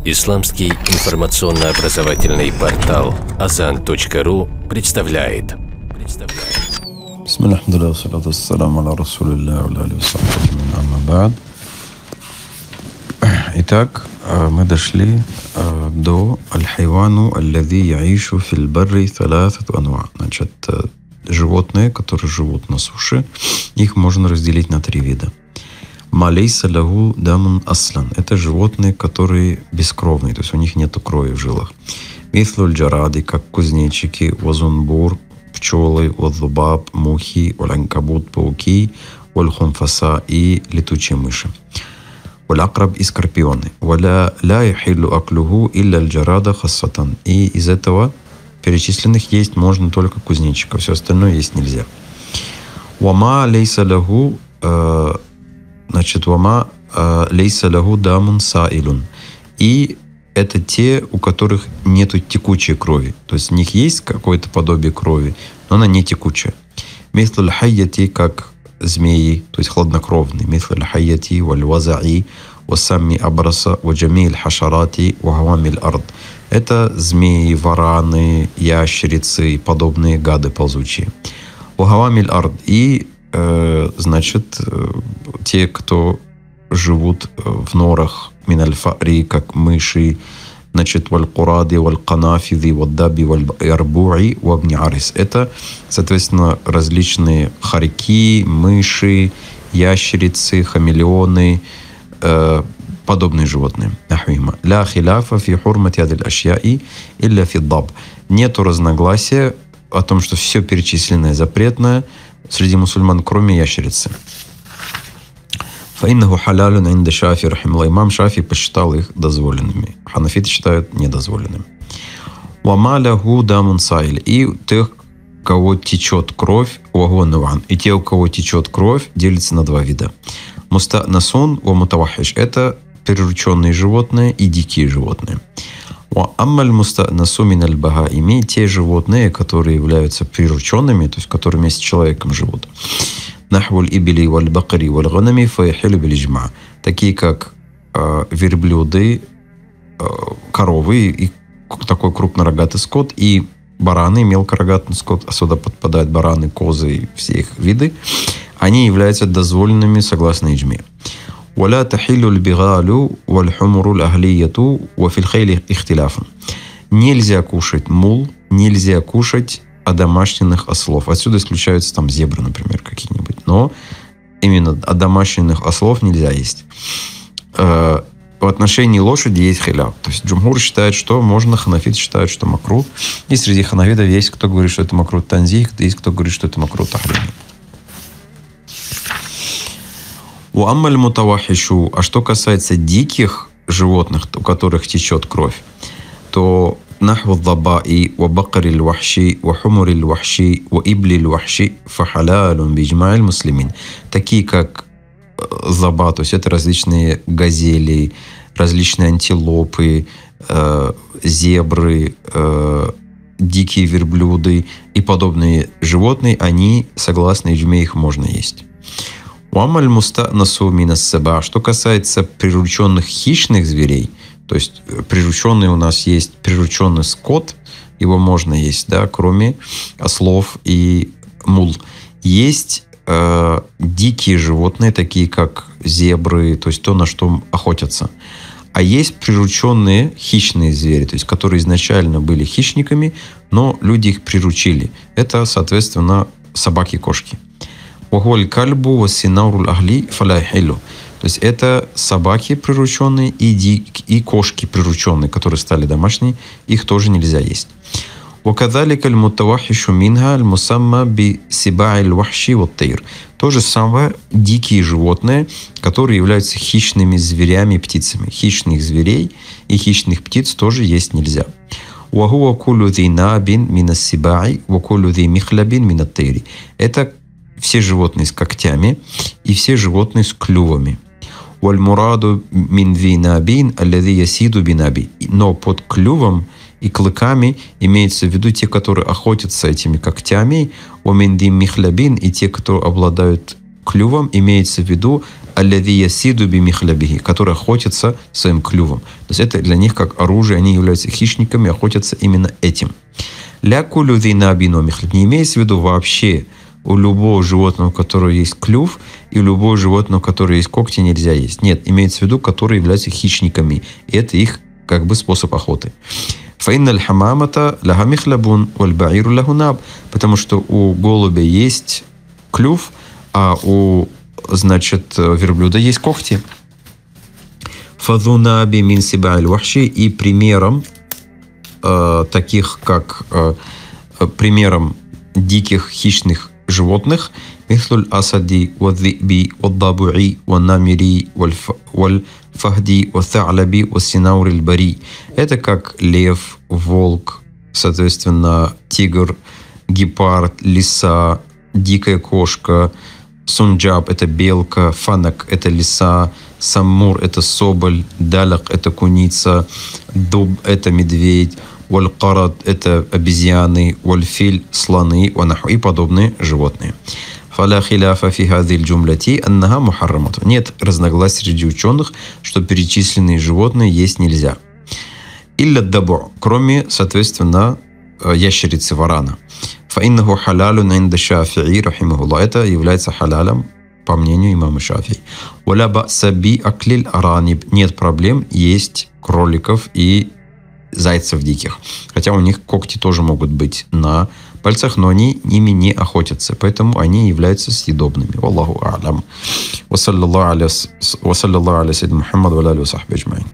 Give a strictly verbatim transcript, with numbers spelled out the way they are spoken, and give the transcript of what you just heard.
Исламский информационно-образовательный портал азан точка ру представляет. Бисмилlah, салату ассаламу аля расулиллах, ва аля алихи ва сахбихи амма ба'д. Итак, мы дошли до аль-хайвану аллади яишу фил барри саласату анва. Значит, животные, которые живут на суше, их можно разделить на три вида. Ма лейса лаху дамун аслан. Это животные, которые бескровные, то есть у них нет крови в жилах. Мислу аль-джаради, как кузнечики, вазунбур, пчелы, вазубаб, мухи, валянкабут, пауки, вальхунфаса и летучие мыши. Валякраб и скорпионы. Валя ля яхиллу аклюху илля аль-джарада хассатан. И из этого перечисленных есть можно только кузнечика, все остальное есть нельзя. Вама лейса лаху, значит, вама лейса лаху дамун саилун. И это те, у которых нету текучей крови. То есть у них есть какое-то подобие крови, но она не текучая. Мислу аль-хайяти, как змеи, то есть хладнокровные. Мислу аль-хайяти, валь-вазаи, васамми абраса, ваджами аль-хашарати, вахавами аль-ард. Это змеи, вараны, ящерицы и подобные гады ползучие. Вахавами аль-ард. И, э, значит, э, те, кто живут в норах, миналь-фари, как мыши, значит, валь-куради, валь-канафиди, валь-даби, валь-ярбуи, вабни-арис. Это, соответственно, различные хорьки, мыши, ящерицы, хамелеоны, э, подобные животные. Ля хиляфа фи хурмати адиль ашьяи илля фи даб. Нету разногласия о том, что все перечисленное запретное среди мусульман, кроме ящерицы. Фаиннаху халялюн инда Шафи рахималлах. Имам Шафи посчитал их дозволенными. Ханафиты считают недозволенными. Вама ляху дамун саиль. И тех, у кого течет кровь, уагонуван. И те, у кого течет кровь, делятся на два вида. Мустанасун ва мутавахиш. Это прирученные животные и дикие животные. Ва аммаль мустанасу миналь багаими. Те животные, которые являются прирученными, то есть которые вместе с человеком живут. Нахвуль ибили валь бакари валь ганами фаяхилю билиджма. Такие как э, верблюды, э, коровы и такой крупнорогатый скот, и бараны, мелкорогатый скот, а сюда подпадают бараны, козы и все их виды, они являются дозволенными согласно иджме. Валя тахилю льбигалю валь хумуру ахлияту ва фил хейли ихтиляфан. Нельзя кушать мул, нельзя кушать одомашненных ослов. Отсюда исключаются там зебры, например, какие-нибудь. Но именно одомашненных ослов нельзя есть. Э, в отношении лошади есть хиляф. То есть джумхур считает, что можно, ханафиты считают, что макру. И среди ханафитов есть кто говорит, что это макру танзих, есть кто говорит, что это макру тахрим. У аммаль мутавахишу. А что касается диких животных, у которых течет кровь, то نحو الضباء وبقر الوحشي وحمر الوحشي وإبل الوحشي فحلال بإجماع المسلمين. Такие как заба, то есть это различные газели, различные антилопы, э, зебры, э, дикие верблюды и подобные животные, они, согласно иджме, их можно есть. Уамаль мустанасу минас саба. Что касается прирученных хищных зверей, то есть прирученный у нас есть прирученный скот, его можно есть, да, кроме ослов и мул. Есть э, дикие животные, такие как зебры, то есть то, на что охотятся. А есть прирученные хищные звери, то есть которые изначально были хищниками, но люди их приручили. Это, соответственно, собаки и кошки. Вахуаль кальбу вассинауруль ахли фаляхилю. То есть это собаки прирученные и, дик, и кошки прирученные, которые стали домашние, их тоже нельзя есть. وَكَذَلِكَ الْمُتَوَحِّشُ مِنْهَا الْمُسَمَّى بِسِبَاعِ الْوَحْشِ وَالطَّيْرِ. То же самое дикие животные, которые являются хищными зверями и птицами. Хищных зверей и хищных птиц тоже есть нельзя. وَهُوَ كُلُّ ذِي نَابٍ مِنَ السِّبَاعِ وَكُلُّ ذِي مِخْلَبٍ مِنَ الطَّيْرِ. Это все животные с когтями и все животные с клювами. وَالْمُرَادُ مِنْ ذِي نَابٍ الَّذِي يَسِيدُ بِنَابِ. Но под клювом и клыками имеется в виду те, которые охотятся этими когтями, وَمِنْ ذِي مِخْلَبٍ, и те, которые обладают клювом, имеется в виду аллади ясиду бимихлябихи, которые охотятся своим клювом. То есть это для них как оружие, они являются хищниками, охотятся именно этим. Ля кулю динабино михляб. Не имеется в виду вообще у любого животного, у которого есть клюв, и у любого животного, у которого есть когти, нельзя есть. Нет, имеется в виду, которые являются хищниками. И это их как бы способ охоты. Фаинна аль-хамамата ляха михлябун, валь-баиру ляху наб. Потому что у голубя есть клюв, а у, значит, верблюда есть когти. Фадунаби мин сиба аль-вахши. И примером э, таких, как э, примером диких хищных животных, михлуль асади, вадзиби, ваддабуи, ваннамири, вальфахди, ваtha'лаби, вассинаури аль-бари. Это как лев, волк, соответственно, тигр, гепард, лиса, дикая кошка, сунджаб – это белка, фанак – это лиса, саммур – это соболь, далак – это куница, дуб – это медведь, валь-карад – это обезьяны, валь-филь – слоны, ванаху и подобные животные. Фаля хиляфа фи хазиль джумляти аннаха мухаррамату. Нет разногласий среди ученых, что перечисленные животные есть нельзя. Илля дабу, кроме, соответственно, ящерицы варана. Фаиннаху халалун инда шафи'i рахимахуллах. Это является халалом, по мнению имама Шафии. Валя ба'са би аклиль араниб. Нет проблем есть кроликов и зайцев диких. Хотя у них когти тоже могут быть на пальцах, но они ими не охотятся, поэтому они являются съедобными. Валлаху а'лам. Ва саллаллаху аля саййидина Мухаммад ва аля алихи ва сахбихи аджмаин.